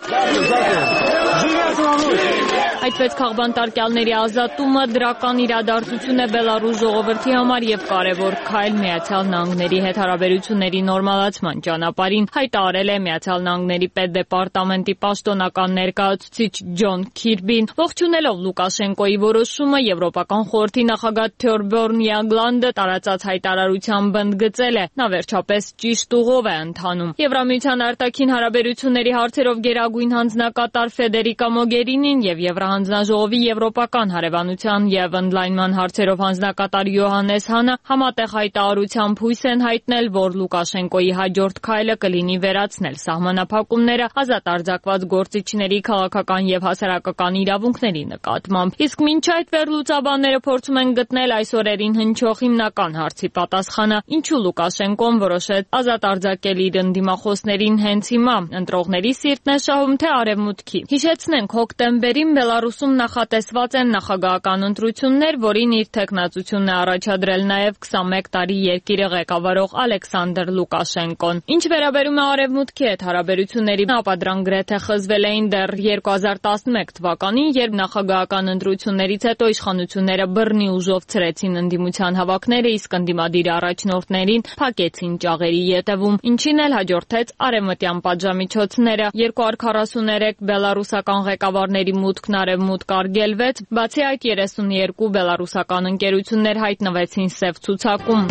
Այդպես քաղբանտարկյալների ազատումը դրական իրադարձություն է Բելարուս ժողովրդի համար եւ կարեւոր քայլ Միացյալ Նահանգների հետ հարաբերությունների նորմալացման ճանապարհին, հայտարարել է Միացյալ Նահանգների պետդեպարտամենտի պաշտոնական ներկայացուցիչ Ջոն Քիրբին։ Ողջունելով Լուկաշենկոյի որոշումը, Եվրոպական խորհրդի նախագահ Թյորբյորն Յագլանդը տարածած հայտարարությամբ ընդգծել է, նա վերջապես ճիշտ ուղով է ընթանում։ Եվրամիության արտաքին հարաբերությունների հարցերով գերագույն հանձնակատար Ֆեդերիկա Մոգերինին եւ Եվրա հանձնաժողովի եվրոպական հարևանության եւ ընդլայնման հարցերով հանձնակատար Յոհաննես Հանը համատեղ հայտարարությամբ հույս են հայտնել, որ Լուկաշենկոյի հաջորդ քայլը կլինի վերացնել սահմանափակումները ազատ արձակված գործիչների քաղաքական եւ հասարակական իրավունքների նկատմամբ։ Իսկ մինչ այդ վերլուծաբանները փորձում են գտնել այս օրերին հնչող հիմնական հարցի պատասխանը՝ ինչու Լուկաշենկոն որոշեց ազատ արձակել իր ընդդիմախոսներին հենց հիմա, ընտրողների սիրտն է շահում թե արևմուտքի։ Հիշեցնենք, հոկտեմբերին Բելարուսում նախատեսված են նախագահական ընտրություններ, որին իր թեկնածությունն է առաջադրել նաև քսանմեկ տարի երկիրը ղեկավարող Ալեքսանդր Լուկաշենկոն։ Ինչ վերաբերում է արևմուտքի հետ հարաբերություններին, ապա դրանք գրեթե խզվել էին դեռ երկու հազար տասնմեկ թվականին, երբ նախագահական ընտրություններից հետո իշխանությունները բռնի ուժով ցրեցին ընդդիմության հավաքները, իսկ ընդդիմադիր առաջնորդներին փակեցին ճաղերի ետևում, ինչին էլ հաջորդեց արևմտյան պատժամիջոցները։ երկու հազար քառասուներեք բելարուսական ղեկավարների մուտքն արևմուտք արգելվեց, բացի այդ երեսունյոթ բելարուսական ընկերություններ հայտնվեցին սև ցուցակում։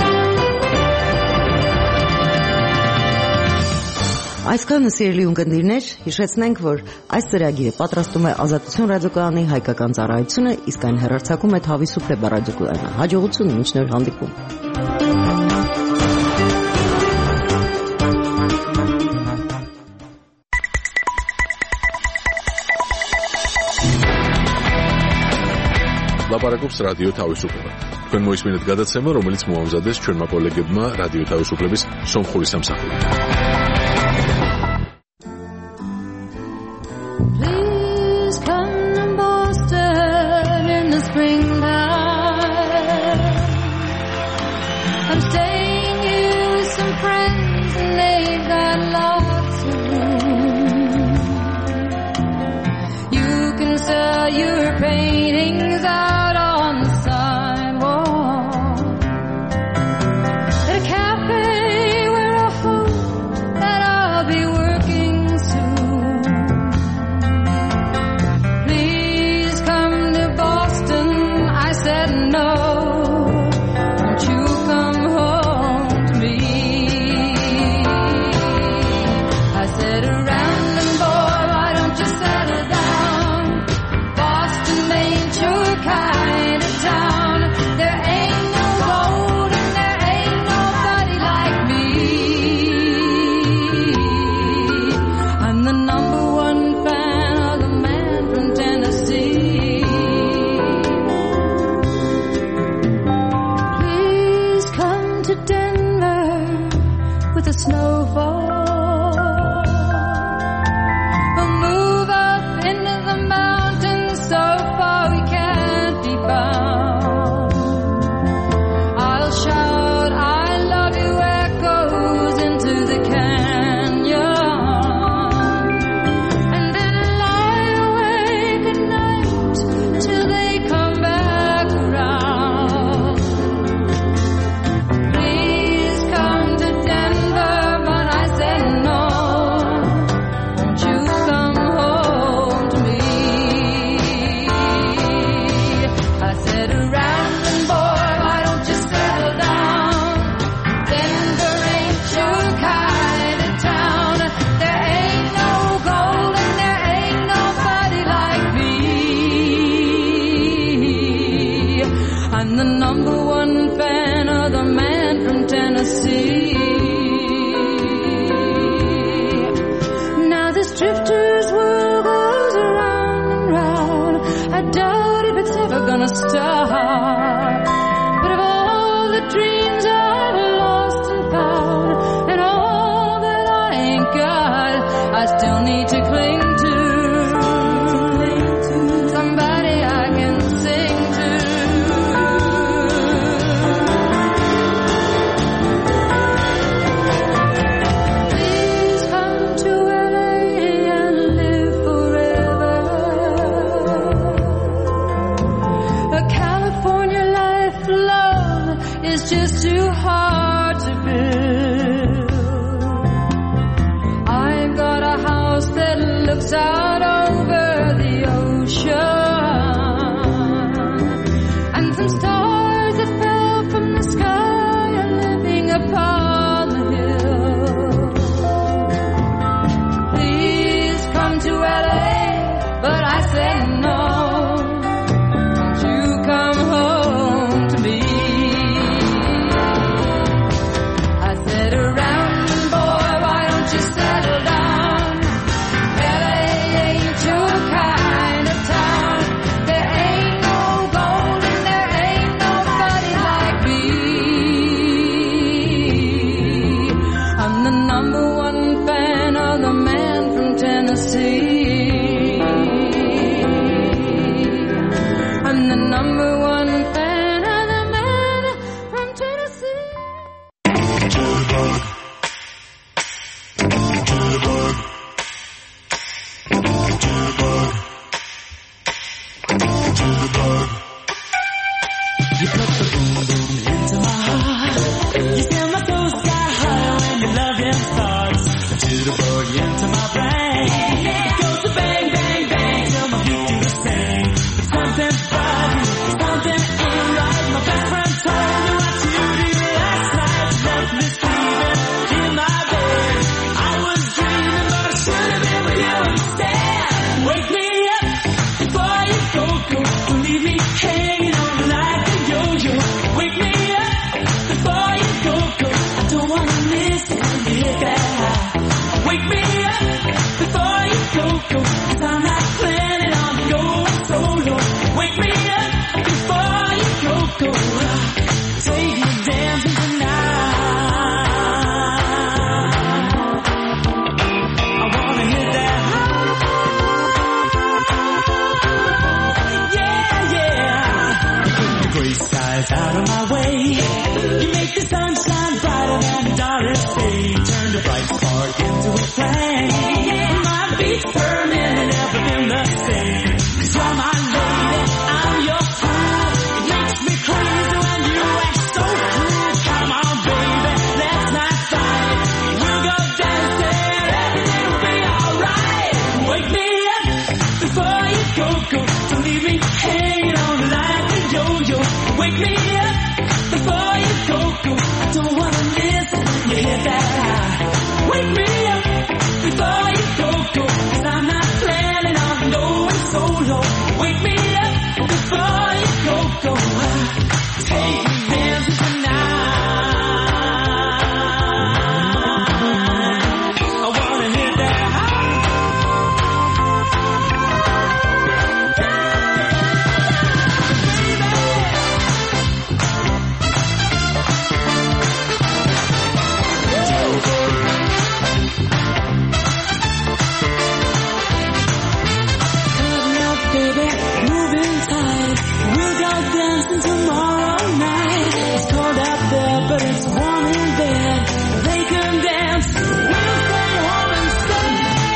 Այսքանը սիրելի ունկնդիրներ, հիշեցնենք, որ այս ծրագիրը պատրաստում է Ազատություն ռադիոկայանի հայկական ծառայությունը, իսկ այն հեռարձակում է Թավի Սուպրեբ ռադիոկայանը։ Հաջողություն, մինչ նոր հանդիպում։ Լապարակობს ռադիո Թավիսուպլեբը։ Თქვენ მოისმინეთ გადაცემა, რომელიც მოამზადეს ჩვენმა კოლეგებმა რადიო თავისუფლების სომხური სამსახური. Please come to Boston in the springtime. I'm staying here with some friends and they've got lots of room. You can sell your paintings out on the sidewalk at a cafe where I hope that I'll be working soon. Please come to Boston, I said no. Won't you come home to me? I said around and boy, why don't you settle down? Boston ain't your kind of town. There ain't no road and there ain't nobody like me. I'm the number one fan of the man from Tennessee. Please come to Denver with the snowfall. We'll move up into the mountains so far we can't be bound. I'll shout I love you echoes into the canyon, and then lie awake at night till they come back around. Please come to Denver, but I said no. Won't you come home to me? I said around and boy, why don't you settle down? Denver ain't your kind of town. There ain't no gold and there ain't nobody like me. I'm the number one fan of the man from Tennessee. Now this drifter's world goes around and round. I doubt if it's ever gonna stop. But of all the dreams I've lost and found, and all that I ain't got, I still need to cling to somebody I can sing to. Please come to L A and live forever. A California life, love, is just too hard to build. I've got a house that spark into a flame. My beats burning and never been the same. 'Cause you're my lady, I'm your fool. It makes me crazy when you act so cool. Come on, baby, let's not fight. We'll go dancing, everything will be alright. Wake me up before you go, go. Don't leave me hanging on like a yo-yo. Wake me up before you go, go. I don't wanna miss it when you hit that high. Wake me up before you go, go. 'Cause I'm not planning on going solo. Wake me up before you go, go. Take me dancing tonight. I wanna hit that high. Baby, moving tight. We'll go dancing tomorrow night. It's cold out there, but it's warm in bed. They can dance. We'll stay home instead.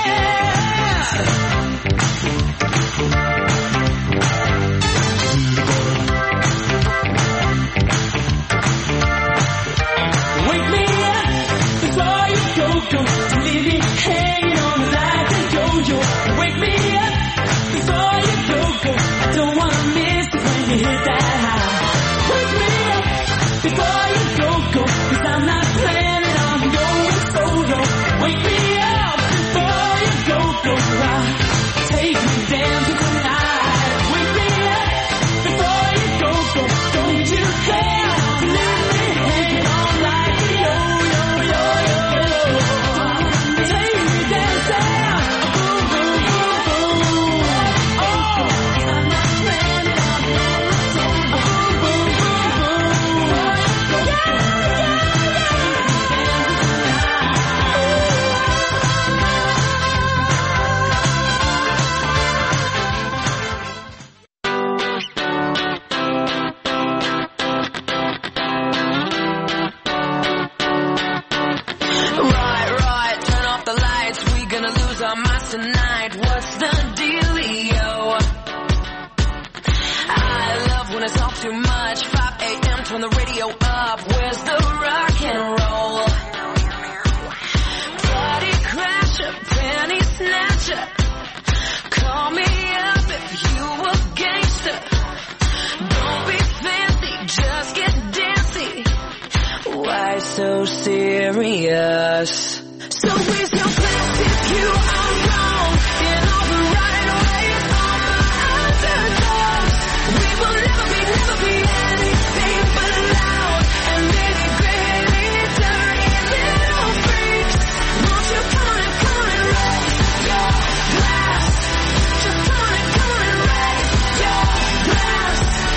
Wake me up before you go, go. Don't leave me hanging on like a yo-yo. Wake me up before you go, go. I don't wanna miss it when you hit that high. Wake me up before you go, go. 'Cause I'm not planning on going solo. Wake me up before you go, go. I'll take me dancing tonight. Wake me up before you go, go. Don't you dare to leave me hanging on like a yo-yo, yo-yo, yo. Take me dancing. Boom, boom, boom, boom. Oh, I'm not planning on going solo. Boom, boom, boom, boom. Yeah, yeah, Right, right, turn off the lights. We gonna lose our minds tonight. What's the dealio? I love when it's all too much. five a.m. turn the radio up. Where's the rock and roll? Party crasher, penny snatcher. Call me up if you a gangster. Don't be fancy, just get dancy. Why so serious? So raise your glass if you are wrong. In all the right ways, all the underdogs. We will never be, never be anything but loud and nitty gritty, dirty little freaks. Won't you come on and come on and raise your glass? Just come on and come on and raise your glass.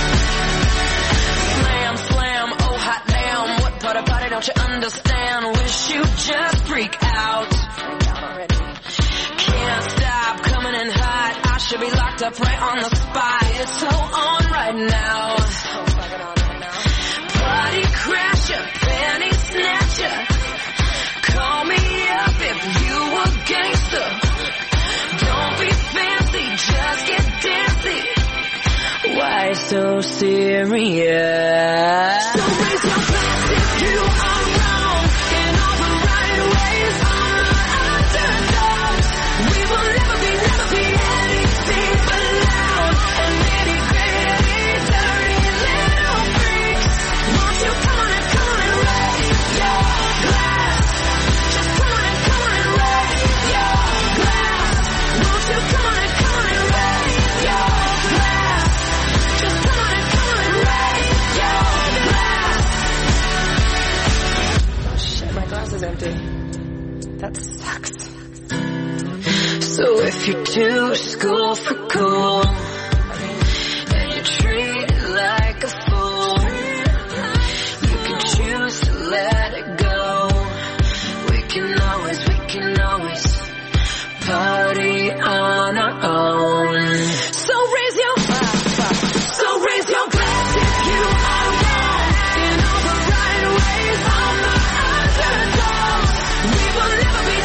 Slam, slam, oh hot damn. What part about it don't you understand? Wish you just freak out. Can't stop coming in hot. I should be locked up right on the spot. It's so on right now. Party crasher, penny snatcher. Call me up if you a gangster. Don't be fancy, just get dancy. Why so serious? So raise your glass if you are wrong. In all the right ways, all the underdogs. We will never be, never be anything but loud and nitty gritty, dirty little freaks. Won't you come on and come on and raise your glass? Just come on and come on and raise your glass. Won't you come on and come on and raise your glass? Just come on and come on and raise your glass. Oh shit, my glass is empty. That sucks. So if you're too school for cool and you treat it like a fool, you can choose to let it go. We can always, we can always party on our own. So raise your So raise your glass if you are wrong. In all the right ways, all the underdogs. We will never be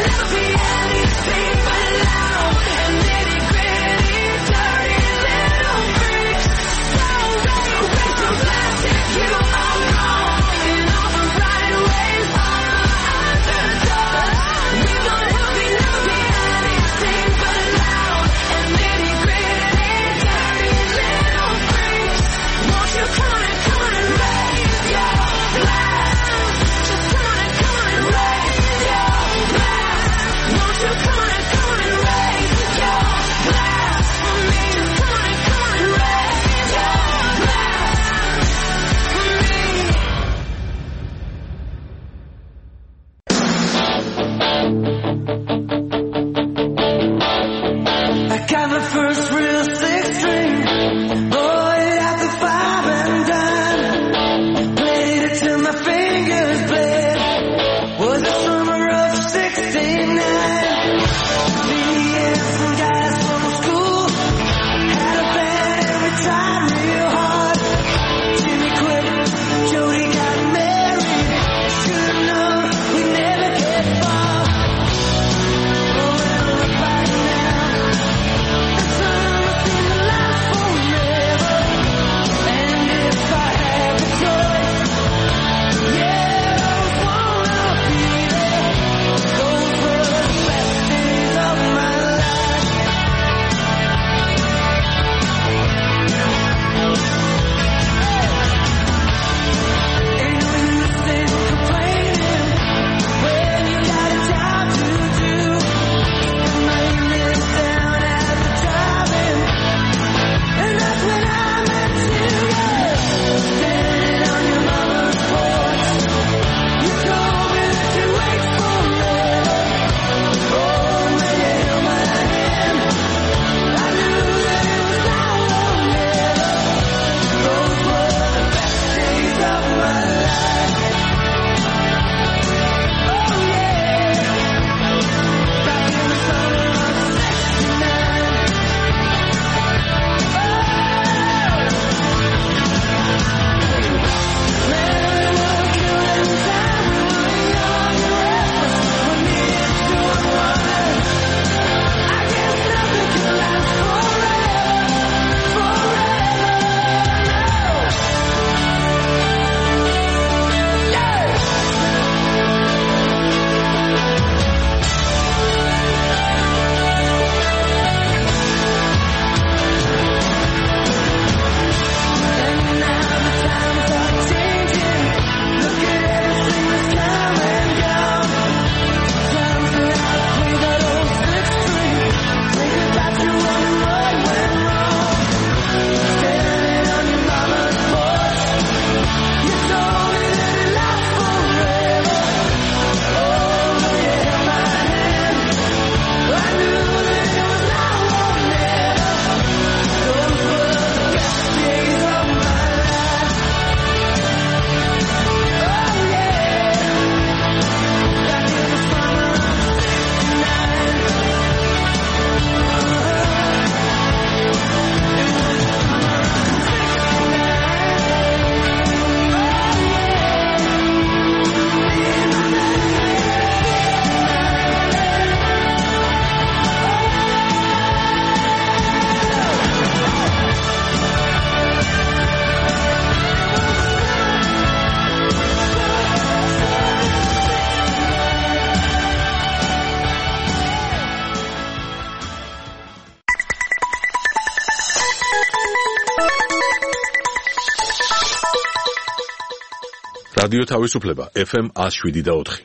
რადიო თავისუფლება ეფ ემ one oh seven და four.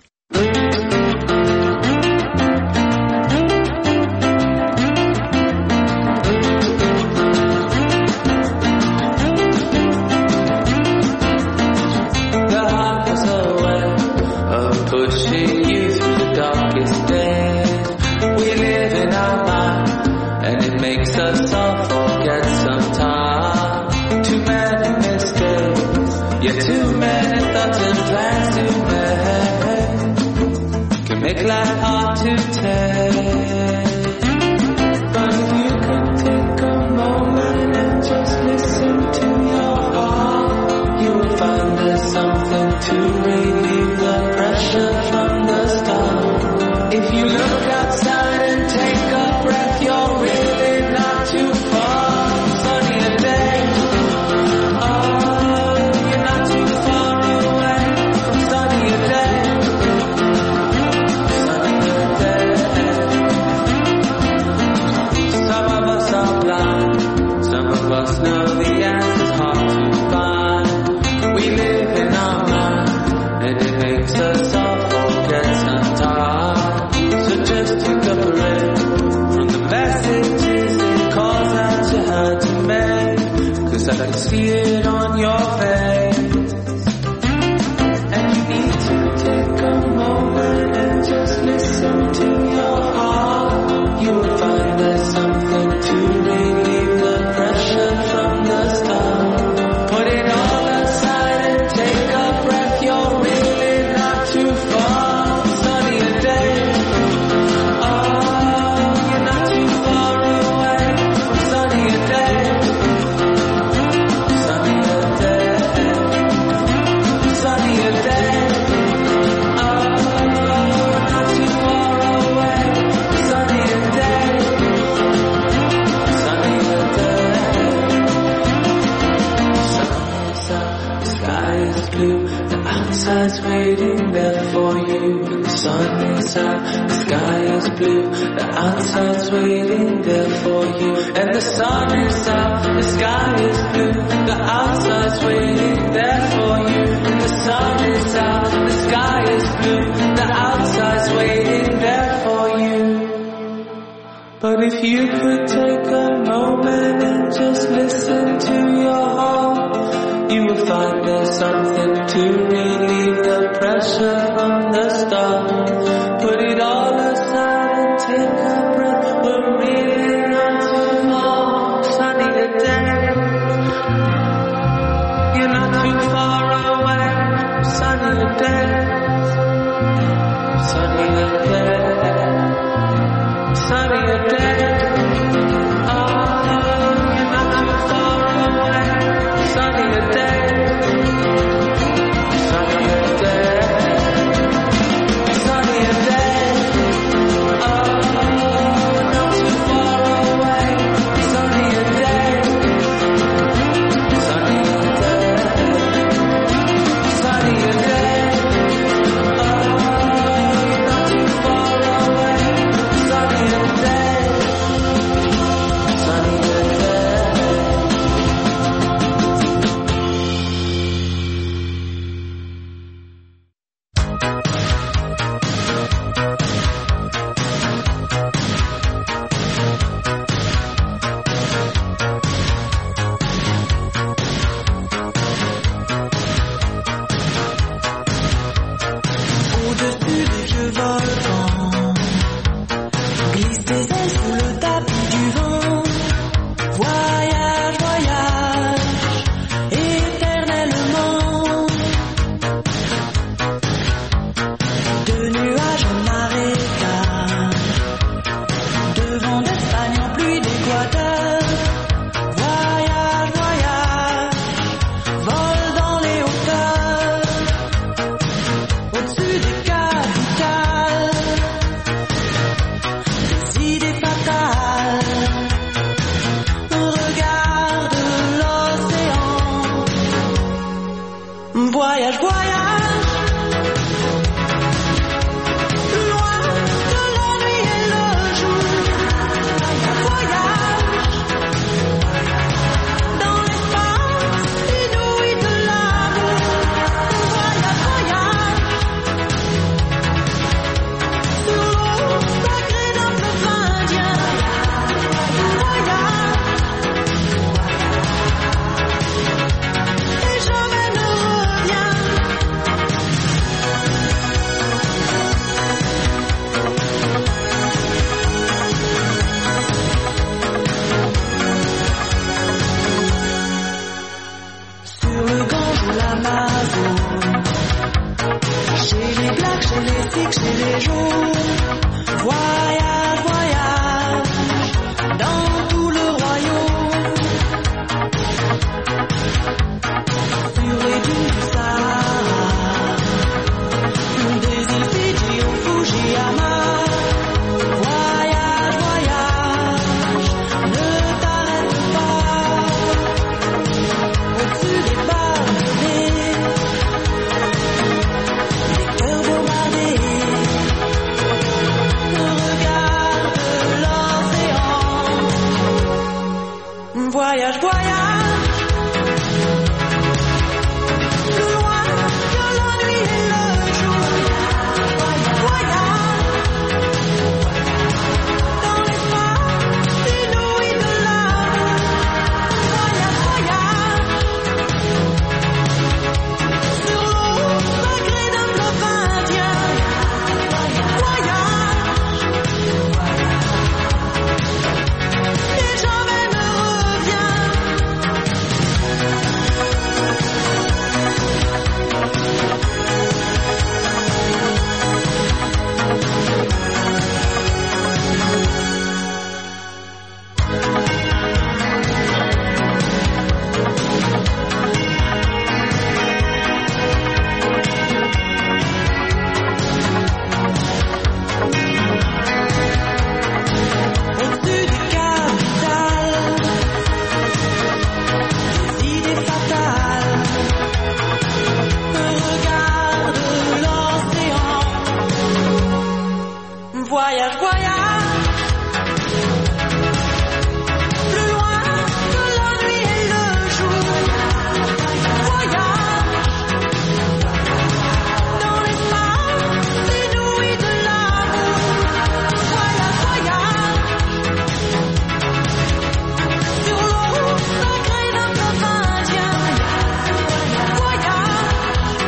Make life hard to take, but if you could take a moment and just listen to your heart, you will find there's something to relieve the pressure from the start. If you look outside and take a breath, you're really not too far. Sunny day, oh, you're not too far away. Sunny day. Some of us know the answer's hard to find. We live in our mind, and it makes us all forget sometimes. So just take a break from the messages it calls out you had to make, 'cause I can see it on your face. And you need to take a moment and just listen to your heart. You will find there's something to relieve the pressure from the start. Put it all aside and take a breath. You're really not too far. Sunny day, oh, you're not too far away. Sunny day, sunny day, sunny day, oh, not too far away. Sunny day. The outside's waiting there for you. The sun is out, the sky is blue. The outside's waiting there for you. And the sun is out, the sky is blue. The outside's waiting there for you. The sun is out, the sky is blue. The outside's waiting there for you. But if you could take a moment and just listen to your heart, you will find there's something to relieve the pressure from the start. Put it all aside and take a breath. We're really not too far. Sunny day, you're not too far away. Sunny day, sunny day, sunny day. Oh, you're not too far away. Sunny day. Sunny day, oh, not too far. plaques, chez les cycles, chez les jours. Voyage, voyage, dans tout le royaume. Purée du Sahara, des îles Fidji au Fujiyama. Voyage, voyage, ne t'arrête pas. Au-dessus des palmiers, les cœurs bombardés. Regarde l'océan. Voyage, voyage. Voyage, voyage, plus loin que la nuit et le jour. Voyage, dans l'espace inouï de l'amour. Voyage, voyage, sur l'eau sacrée d'un fleuve indien. Voyage,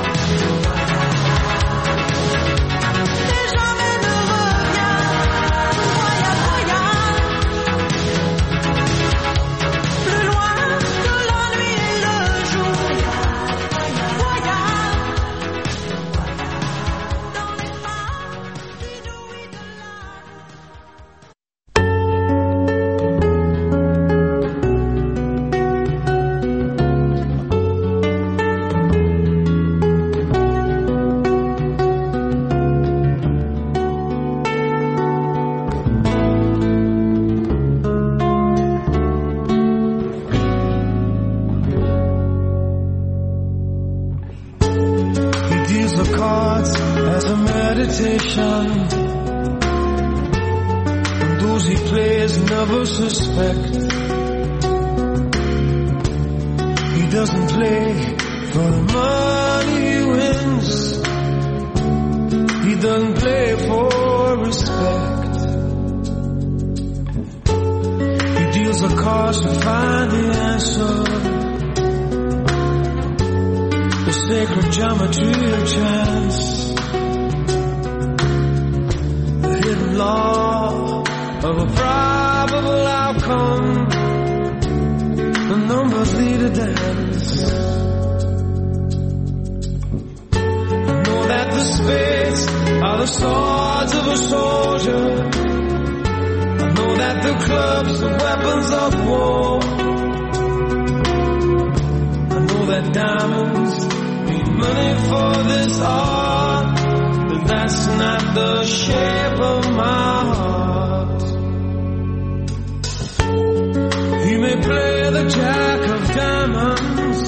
et jamais ne And those he plays never suspect. He doesn't play for the money he wins. He doesn't play for respect. He deals the cards to find the answer. The sacred geometry of chance. Law of a probable outcome. The numbers lead a dance. I know that the spades are the swords of a soldier. I know that the clubs are weapons of war. I know that diamonds need money for this art. That's not the shape of my heart. He may play the jack of diamonds.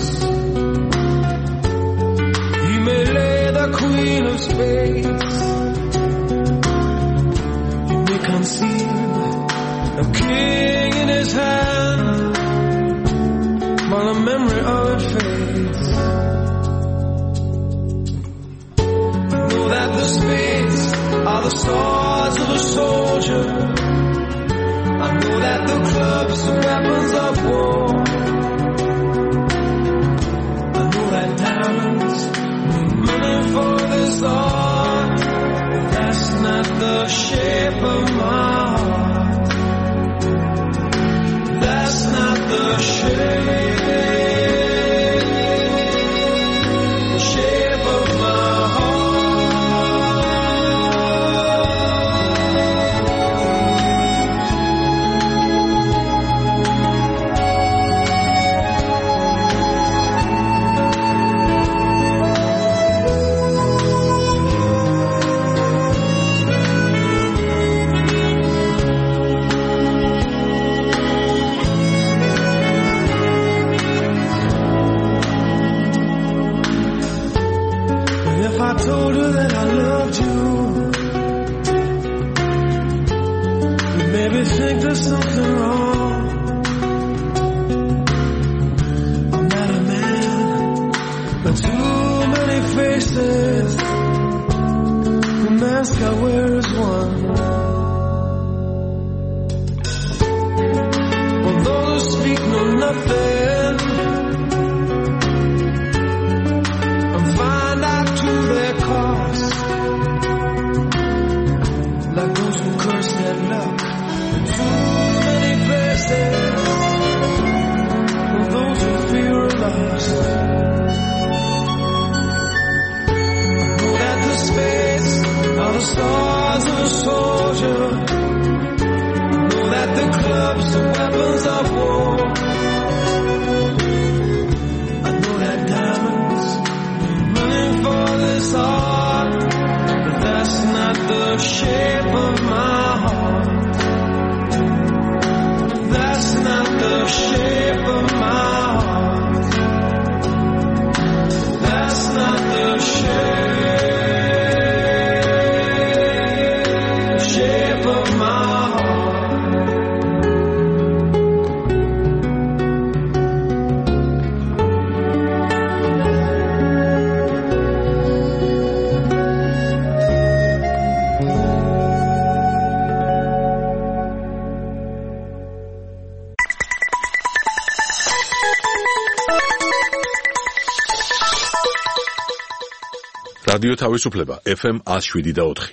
He may lay the queen of spades. He may conceal a king in his hand while the memory of it fades. That the spades are the swords of a soldier. I know that the clubs are weapons of war. I know that diamonds need money for this art. But that's not the shape of my heart. That's not the shape. The shape of my heart. that I loved you. You made me think there's something wrong. I'm not a man, but too many faces. The mask I wear is one. For those who speak know nothing, and find out to their cost. Like those who curse their luck in too many places. For those who fear a loss. I know that the space are the stars of a soldier. I know that the clubs are weapons of war. I know that diamonds running for this heart, but that's not the shape of my heart. That's not the shape of my heart. That's not the shape. Shape of my რადიო თავისუფლება ეფ ემ one oh seven და four.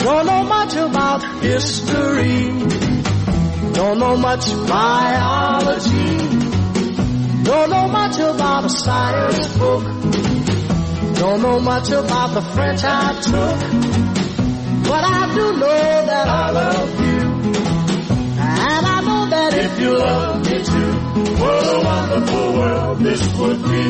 Don't know much about history. Don't know much biology. Don't know much about a science book. Don't know much about the French I took. But I do know that I love you. And I know that if you love me too, what a wonderful world this would be.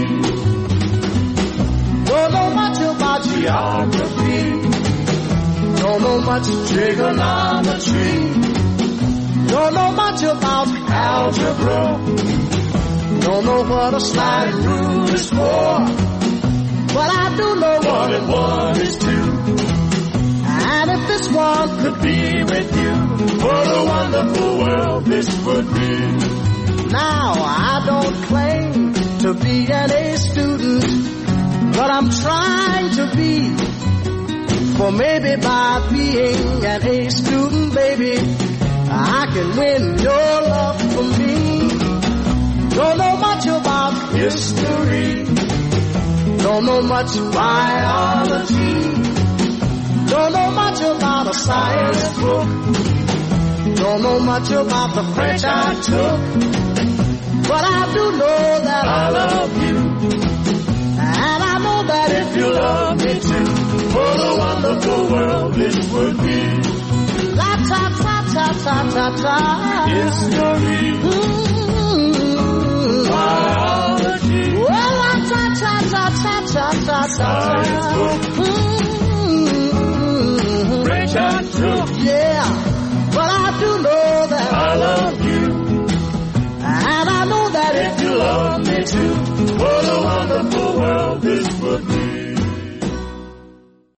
Don't know much about geography. Don't know much trigonometry. Don't know much about algebra. Don't know what a sliding rule is for. But I do know one and one is two. And if this one could be with you, what a wonderful world this would be. Now I don't claim to be an A student, but I'm trying to be. For maybe by being an A student, baby, I can win your love for me. Don't know much about history. Don't know much biology. Don't know much about a science book. Don't know much about the French I took. But I do know that I love you. And I know that if you love me too, what a wonderful world this would be. La ta ta ta ta ta ta. History. Mm-hmm. Biology. Well, la ta ta ta ta ta ta ta. Science book.